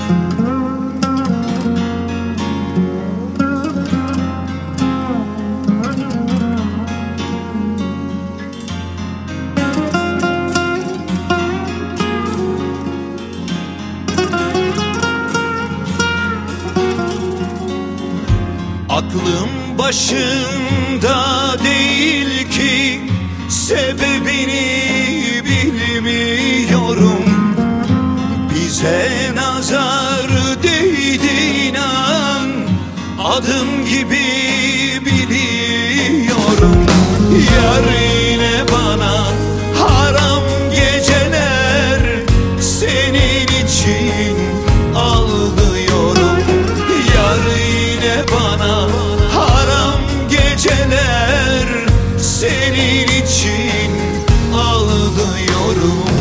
Aklım başında değil ki sebebini bilmiyorum. Bize nazar değdi inan, adım gibi biliyorum. Yar yine bana haram geceler senin için ağlıyorum. Yar yine bana haram geceler senin için ağlıyorum.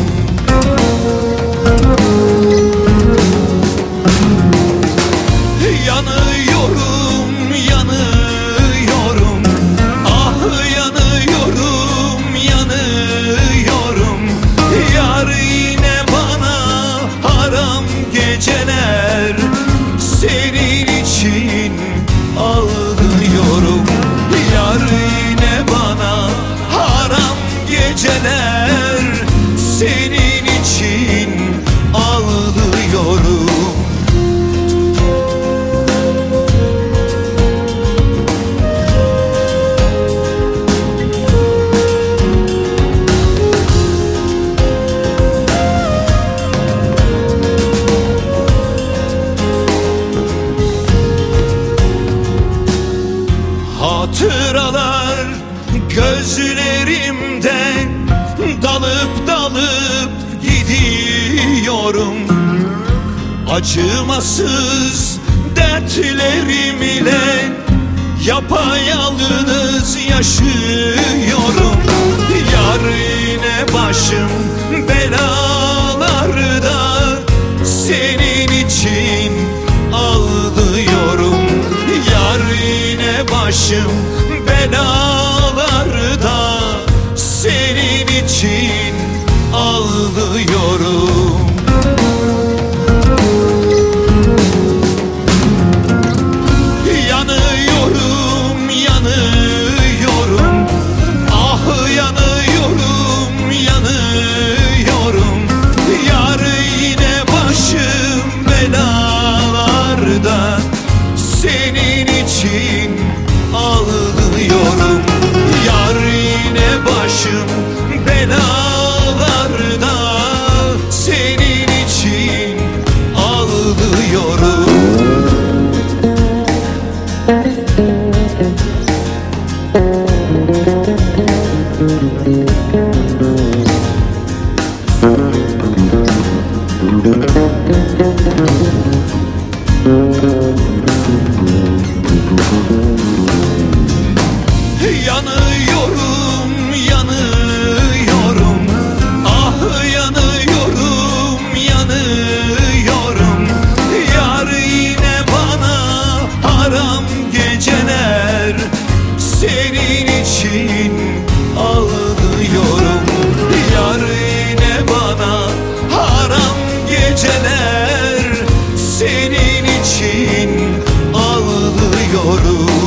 Yanıyorum, yanıyorum, ah yanıyorum, yanıyorum. Yar yine bana haram geceler senin için ağlıyorum. Yar yine bana haram geceler senin için ağlıyorum. Hatıralar gözlerimde dalıp dalıp gidiyorum. Acımasız dertlerimle yapayalnız yaşıyorum. Yar yine başım belalarda senin için ağlıyorum. Yar yine başım belalarda senin için ağlıyorum. Yanıyorum, yanıyorum, ah yanıyorum, yanıyorum. Yar yine başım belalarda senin için ağlıyorum. Yar yine başım belalarda senin için ağlıyorum. Yanıyorum, yanıyorum, ah yanıyorum, yanıyorum. Yar yine bana haram geceler senin için ağlıyorum. Yar yine bana haram geceler senin için ağlıyorum.